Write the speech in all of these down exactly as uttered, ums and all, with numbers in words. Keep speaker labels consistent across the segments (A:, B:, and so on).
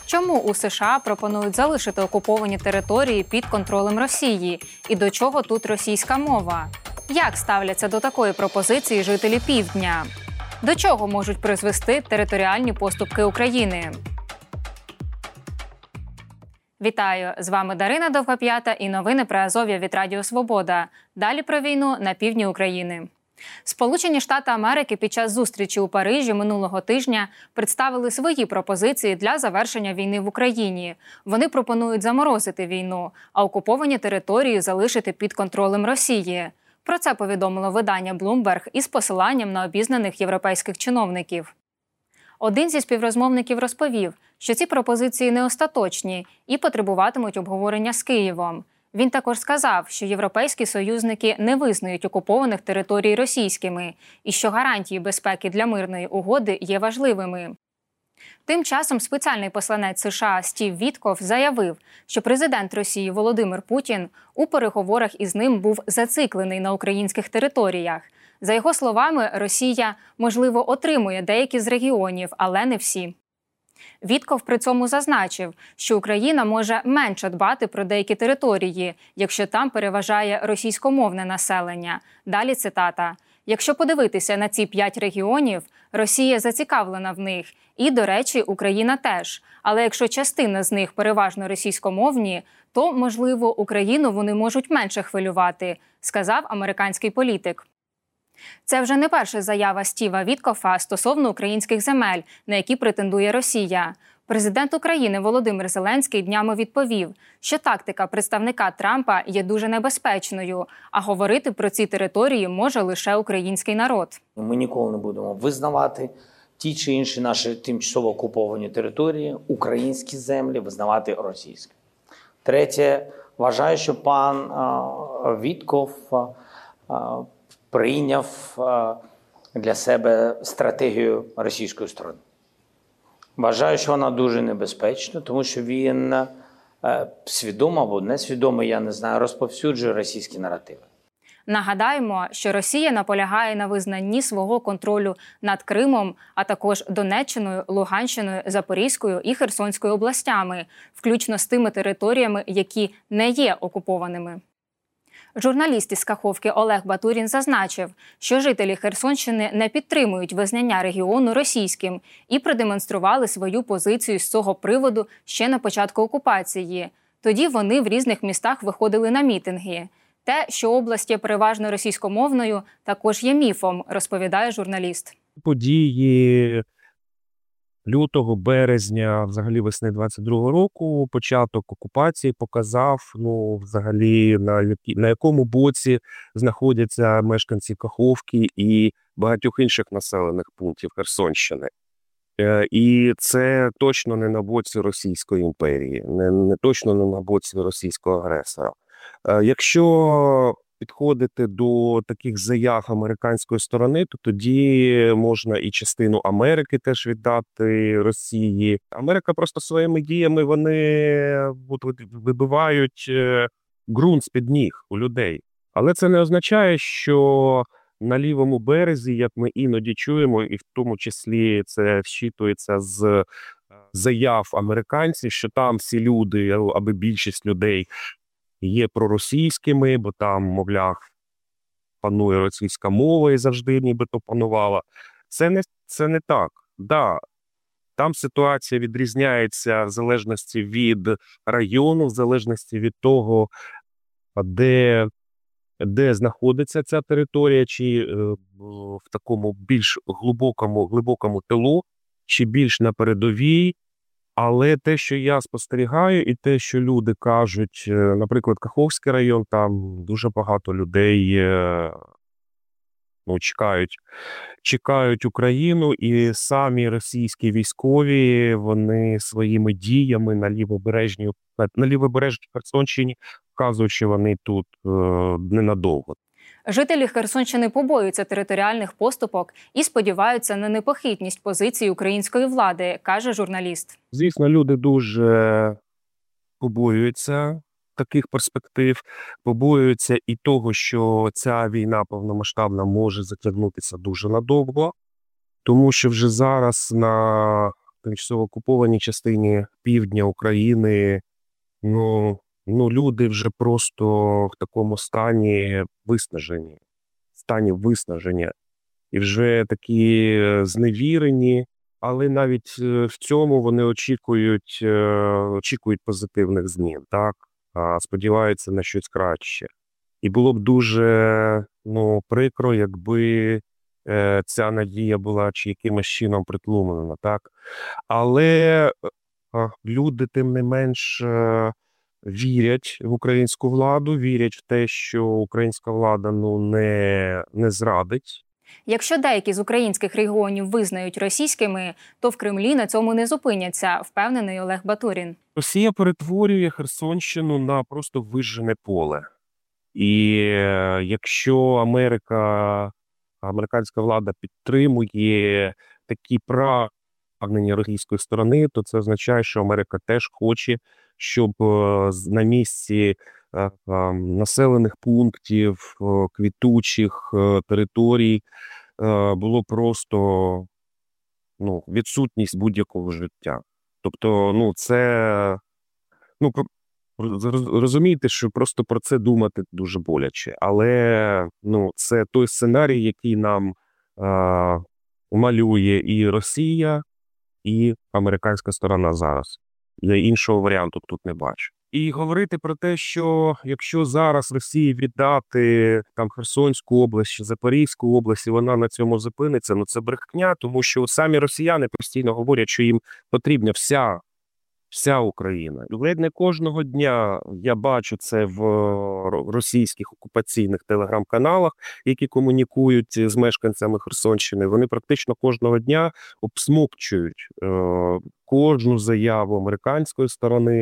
A: Чому у США пропонують залишити окуповані території під контролем Росії? І до чого тут російська мова? Як ставляться до такої пропозиції жителі Півдня? До чого можуть призвести територіальні поступки України? Вітаю! З вами Дарина Довгоп'ята і новини про Азов'я від Радіо Свобода. Далі про війну на півдні України. Сполучені Штати Америки під час зустрічі у Парижі минулого тижня представили свої пропозиції для завершення війни в Україні. Вони пропонують заморозити війну, а окуповані території залишити під контролем Росії. Про це повідомило видання Bloomberg із посиланням на обізнаних європейських чиновників. Один зі співрозмовників розповів, що ці пропозиції не остаточні і потребуватимуть обговорення з Києвом. Він також сказав, що європейські союзники не визнають окупованих територій російськими і що гарантії безпеки для мирної угоди є важливими. Тим часом спеціальний посланець США Стів Вітков заявив, що президент Росії Володимир Путін у переговорах із ним був зациклений на українських територіях. За його словами, Росія, можливо, отримує деякі з регіонів, але не всі. Вітков при цьому зазначив, що Україна може менше дбати про деякі території, якщо там переважає російськомовне населення. Далі цитата. «Якщо подивитися на ці п'ять регіонів, Росія зацікавлена в них. І, до речі, Україна теж. Але якщо частина з них переважно російськомовні, то, можливо, Україну вони можуть менше хвилювати», сказав американський політик. Це вже не перша заява Стіва Віткофа стосовно українських земель, на які претендує Росія. Президент України Володимир Зеленський днями відповів, що тактика представника Трампа є дуже небезпечною, а говорити про ці території може лише український народ.
B: Ми ніколи не будемо визнавати ті чи інші наші тимчасово окуповані території, українські землі, визнавати російські. Третє, вважаю, що пан а, Вітков а, прийняв а, для себе стратегію російської сторони. Вважаю, що вона дуже небезпечна, тому що він е, свідомо або несвідомо, я не знаю, розповсюджує російські наративи.
A: Нагадаємо, що Росія наполягає на визнанні свого контролю над Кримом, а також Донеччиною, Луганщиною, Запорізькою і Херсонською областями, включно з тими територіями, які не є окупованими. Журналіст із Каховки Олег Батурін зазначив, що жителі Херсонщини не підтримують визнання регіону російським і продемонстрували свою позицію з цього приводу ще на початку окупації. Тоді вони в різних містах виходили на мітинги. Те, що область є переважно російськомовною, також є міфом, розповідає журналіст.
C: Події лютого, березня, взагалі весни двадцять другого року, початок окупації показав, ну, взагалі, на, які, на якому боці знаходяться мешканці Каховки і багатьох інших населених пунктів Херсонщини. Е, і це точно не на боці Російської імперії, не, не точно не на боці російського агресора. Е, якщо підходити до таких заяв американської сторони, то тоді можна і частину Америки теж віддати Росії. Америка просто своїми діями, вони от, вибивають ґрунт з-під ніг у людей. Але це не означає, що на лівому березі, як ми іноді чуємо, і в тому числі це вщитується з заяв американців, що там всі люди, або більшість людей, є проросійськими, бо там, мовляв, панує російська мова і завжди нібито панувала. Це не, це не так. Да, там ситуація відрізняється в залежності від району, в залежності від того, де, де знаходиться ця територія, чи е, в такому більш глибокому, глибокому тилу, чи більш на передовій. Але те, що я спостерігаю, і те, що люди кажуть, наприклад, Каховський район, там дуже багато людей ну, чекають, чекають Україну, і самі російські військові, вони своїми діями на лівобережній, на лівобережній Херсонщині вказують, що вони тут е, ненадовго.
A: Жителі Херсонщини побоюються територіальних поступок і сподіваються на непохитність позиції української влади, каже журналіст.
C: Звісно, люди дуже побоюються таких перспектив, побоюються і того, що ця війна повномасштабна може затягнутися дуже надовго, тому що вже зараз на тимчасово окупованій частині півдня України, ну, ну люди вже просто в такому стані виснажені, стані виснаження. І вже такі зневірені, але навіть в цьому вони очікують, очікують позитивних змін, так? Сподіваються на щось краще. І було б дуже, ну, прикро, якби е, ця надія була чи якимось чином притлумлена, так? Але е, люди, тим не менш, е, вірять в українську владу, вірять в те, що українська влада, ну, не, не зрадить.
A: Якщо деякі з українських регіонів визнають російськими, то в Кремлі на цьому не зупиняться, впевнений Олег Батурін.
C: Росія перетворює Херсонщину на просто вижжене поле. І е, якщо Америка, американська влада підтримує такі прагнення російської сторони, то це означає, що Америка теж хоче, щоб е, на місці е, е, населених пунктів, е, квітучих е, територій е, було просто, ну, відсутність будь-якого життя. Тобто, ну, це, ну, розумієте, що просто про це думати дуже боляче. Але, ну, це той сценарій, який нам е, малює і Росія, і американська сторона зараз. Я іншого варіанту тут не бачу. І говорити про те, що якщо зараз Росії віддати там Херсонську область чи Запорізьку область, і вона на цьому зупиниться, ну це брехня, тому що самі росіяни постійно говорять, що їм потрібна вся Вся Україна. Ледь не кожного дня я бачу це в російських окупаційних телеграм-каналах, які комунікують з мешканцями Херсонщини. Вони практично кожного дня обсмокчують е, кожну заяву американської сторони,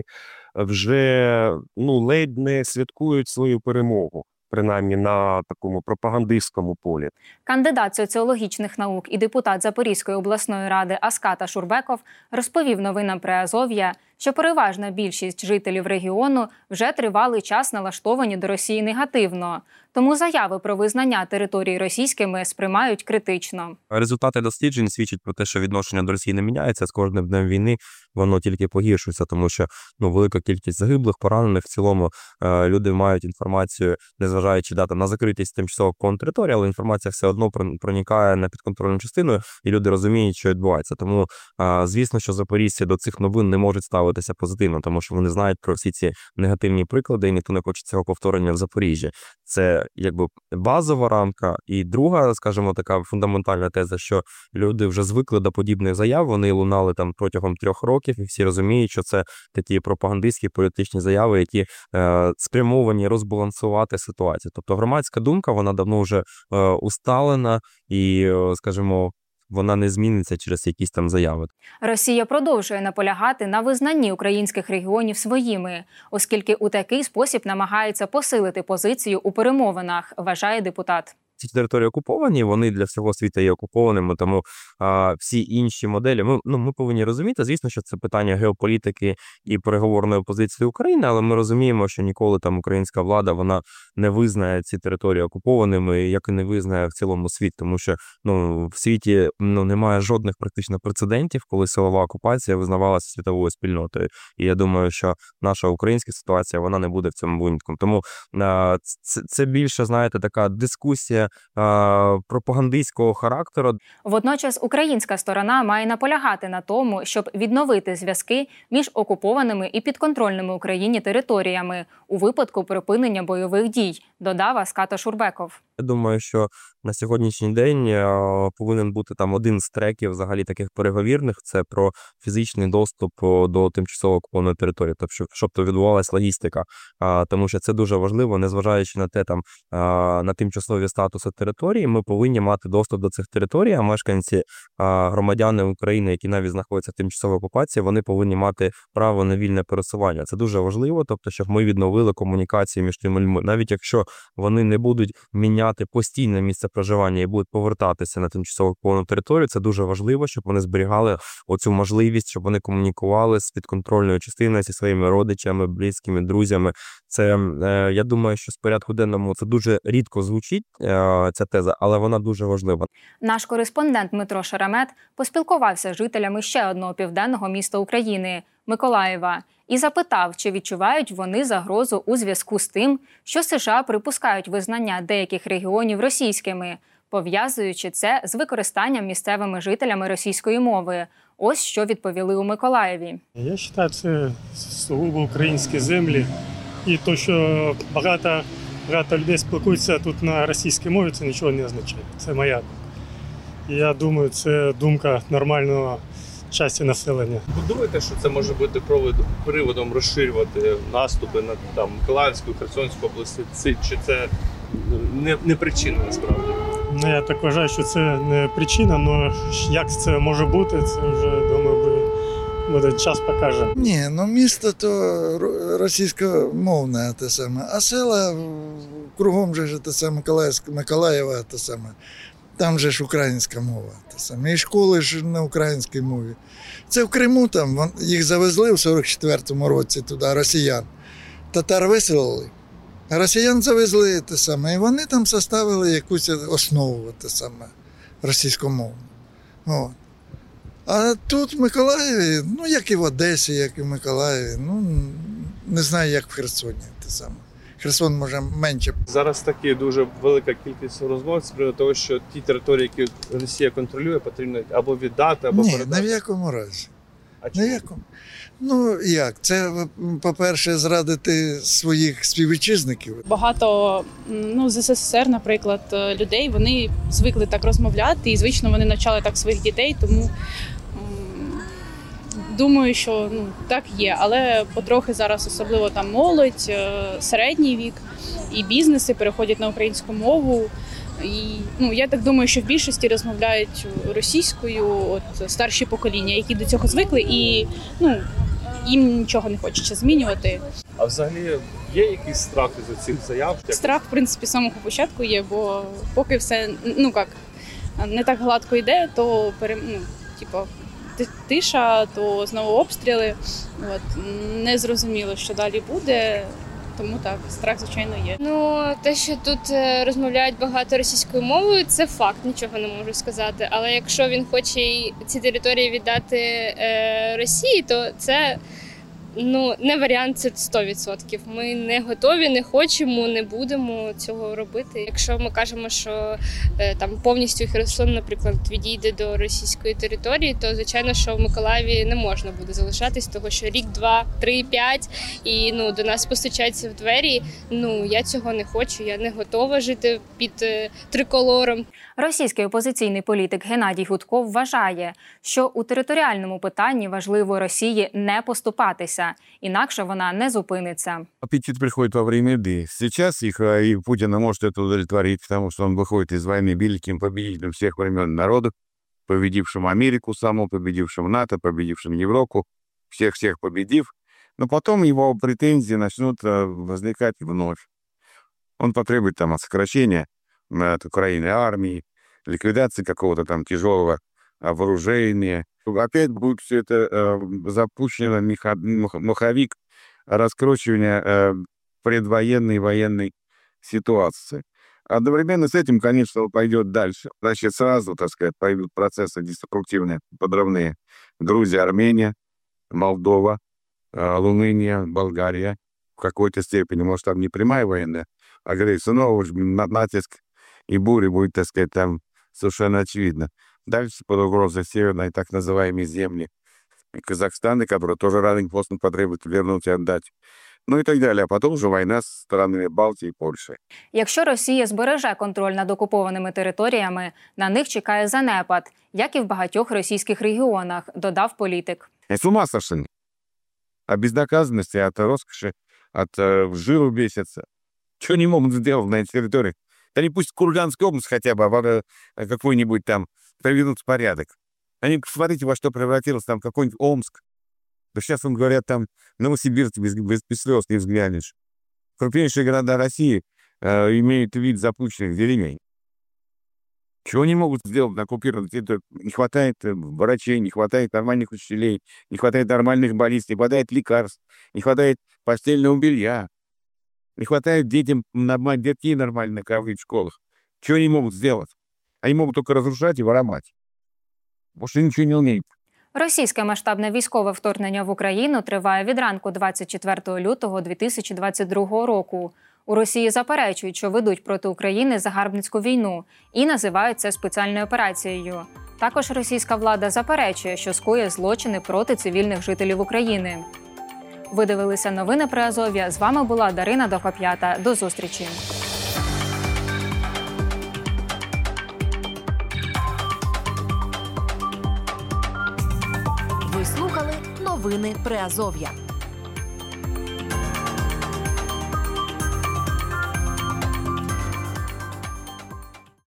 C: вже, ну, ледь не святкують свою перемогу. Принаймні на такому пропагандистському полі.
A: Кандидат соціологічних наук і депутат Запорізької обласної ради Аскат Ашурбеков розповів новинам Приазов'я, що переважна більшість жителів регіону вже тривалий час налаштовані до Росії негативно. Тому заяви про визнання територій російськими сприймають критично.
D: Результати досліджень свідчать про те, що відношення до Росії не міняється. З кожним днем війни воно тільки погіршується, тому що, ну, велика кількість загиблих, поранених. В цілому е, люди мають інформацію, незважаючи дати на закритість тимчасово окупованої території, але інформація все одно проникає на підконтрольну частину, і люди розуміють, що відбувається. Тому, е, звісно, що запоріжці до цих новин не можуть ставитися позитивно, тому що вони знають про всі ці негативні приклади, і ніхто не хоче цього повторення в Запоріжжі. Це якби базова рамка. І друга, скажімо, така фундаментальна теза, що люди вже звикли до подібних заяв, вони лунали там протягом трьох років, і всі розуміють, що це такі пропагандистські політичні заяви, які е, спрямовані розбалансувати ситуацію. Тобто громадська думка, вона давно вже е, усталена і, е, скажімо, вона не зміниться через якісь там заяви.
A: Росія продовжує наполягати на визнанні українських регіонів своїми, оскільки у такий спосіб намагається посилити позицію у перемовинах, вважає депутат.
D: Ці території окуповані, вони для всього світу є окупованими, тому а, всі інші моделі, ми, ну, ми повинні розуміти, звісно, що це питання геополітики і переговорної позиції України, але ми розуміємо, що ніколи там українська влада, вона не визнає ці території окупованими, як і не визнає в цілому світ, тому що, ну, в світі, ну, немає жодних практично прецедентів, коли силова окупація визнавалася світовою спільнотою. І я думаю, що наша українська ситуація, вона не буде в цьому винятком. Тому а, це, це більше, знаєте, така дискусія пропагандистського характеру.
A: Водночас українська сторона має наполягати на тому, щоб відновити зв'язки між окупованими і підконтрольними Україні територіями у випадку припинення бойових дій, додав Аскат Ашурбеков.
D: Я думаю, що на сьогоднішній день е, повинен бути там один з треків взагалі таких переговірних, це про фізичний доступ до тимчасово окупованої території, тобто щоб, щоб то відбувалась логістика, е, тому що це дуже важливо, незважаючи на те, там е, на тимчасові статуси території, ми повинні мати доступ до цих територій, а мешканці, е, громадяни України, які навіть знаходяться в тимчасовій окупації, вони повинні мати право на вільне пересування. Це дуже важливо, тобто, щоб ми відновили комунікацію між тими людьми, навіть якщо вони не будуть міняти постійне місце проживання і будуть повертатися на тимчасово окуповану територію, це дуже важливо, щоб вони зберігали оцю можливість, щоб вони комунікували з підконтрольною частиною зі своїми родичами, близькими, друзями. Це, е, я думаю, що з порядку денному це дуже рідко звучить, е, ця теза, але вона дуже важлива.
A: Наш кореспондент Дмитро Шеремет поспілкувався з жителями ще одного південного міста України – Миколаєва, і запитав, чи відчувають вони загрозу у зв'язку з тим, що США припускають визнання деяких регіонів російськими, пов'язуючи це з використанням місцевими жителями російської мови. Ось що відповіли у Миколаєві.
E: Я вважаю, це сугубо українські землі. І те, що багато, багато людей спілкуються тут на російській мові, це нічого не означає. Це моя думка. І я думаю, це думка нормального часті населення.
F: Ви думаєте, що це може бути приводом розширювати наступи на там Миколаївську, Херсонську області? Чи це не, не причина насправді?
E: Ну, я так вважаю, що це не причина, але як це може бути, це вже, думаю, буде час покаже.
G: Ні, ну місто то російськомовне те саме, а села кругом же ж те саме Миколаївська, Миколаєва те саме. Там же ж українська мова те саме. І школи ж на українській мові. Це в Криму там їх завезли в сорок четвертому році туди, росіян. Татар виселили. А росіян завезли те саме, і вони там составили якусь основу те саме російськомовну. От. А тут в Миколаєві, ну як і в Одесі, як і в Миколаєві, ну не знаю, як в Херсоні те саме. Херсон може менше.
F: Зараз таки дуже велика кількість розмов з приводу того, що ті території, які Росія контролює, потрібно або віддати, або
G: Ні,
F: передати.
G: ні в якому разі.
F: А
G: Ні в якому. Ну як, це, по-перше, зрадити своїх співвітчизників.
H: Багато ну, з СССР, наприклад, людей, вони звикли так розмовляти і, звично, вони навчали так своїх дітей, тому м, думаю, що ну, так є. Але потрохи зараз, особливо там молодь, середній вік і бізнеси переходять на українську мову. І ну, я так думаю, що в більшості розмовляють російською, от старші покоління, які до цього звикли, і ну, їм нічого не хочеться змінювати.
F: А взагалі є якийсь страх із цих заяв?
H: Страх, в принципі, з самого початку є, бо поки все ну як, не так гладко йде, то пере, ну, типу, тиша, то знову обстріли. От, не зрозуміло, що далі буде. Тому так, страх, звичайно, є.
I: Ну, те, що тут розмовляють багато російською мовою, це факт, нічого не можу сказати. Але якщо він хоче ці території віддати е, Росії, то це ну, не варіант, це сто відсотків. Ми не готові, не хочемо, не будемо цього робити. Якщо ми кажемо, що е, там повністю Херсон, наприклад, відійде до російської території, то, звичайно, що в Миколаєві не можна буде залишатись, тому що рік, два, три, п'ять, і ну, до нас постучаться в двері. Ну, я цього не хочу, я не готова жити під е, триколором.
A: Російський опозиційний політик Геннадій Гудков вважає, що у територіальному питанні важливо Росії не поступатися, інакше вона не зупиниться.
J: Аппетит приходит во время еды. Сейчас их и Путина может это удовлетворить, потому что он выходит из войны великим победителем всех времен народов, победившим Америку саму, победившим НАТО, победившим Европу, всех-всех победив. Но потом его претензии начнут возникать вновь. Он потребует там сокращения от Украины армии, ликвидации какого-то там тяжелого вооружения. Опять будет все это э, запущено меха, маховик раскручивания э, предвоенной и военной ситуации. Одновременно с этим, конечно, он пойдет дальше. Значит, сразу, так сказать, пойдут процессы деструктивные, подрывные. Грузия, Армения, Молдова, э, Румыния, Болгария. В какой-то степени, может, там не прямая военная агрессия, но уж натиск и буря будет, так сказать, там совершенно очевидно. Дальше под угрозой северной так называемой земли Казахстана, который тоже рано или поздно потребует вернуть и отдать. Ну і так далі. А потім вже війна з странами Балтії і Польщі.
A: Якщо Росія збереже контроль над окупованими територіями, на них чекає занепад, як і в багатьох російських регіонах, додав політик.
J: С ума сошли. От безнаказанности, от роскоши, от э, жиру бесятся. Что не могут сделать на этой территории? Да не пусть Курганская область хотя бы, а какой-нибудь там приведут в порядок. Они, смотрите, во что превратилось там какой-нибудь Омск. Да сейчас, он говорят, там Новосибирск без, без, без слез не взглянешь. Крупнейшие города России э, имеют вид запущенных деревень. Чего они могут сделать на оккупированной территории? Не хватает врачей, не хватает нормальных учителей, не хватает нормальных больниц, не хватает лекарств, не хватает постельного белья. Не хватает детям нормальных детей нормально кормить в школах. Чего они могут сделать? Они могут только разрушать и воровать. Больше ничего не умеют.
A: Російське масштабне військове вторгнення в Україну триває від ранку двадцять четвертого лютого дві тисячі двадцять другого року. У Росії заперечують, що ведуть проти України загарбницьку війну і називають це спеціальною операцією. Також російська влада заперечує, що скоює злочини проти цивільних жителів України. Ви дивилися новини Приазов'я. З вами була Дарина Довгоп'ята. До зустрічі!
K: Ви слухали новини Приазов'я.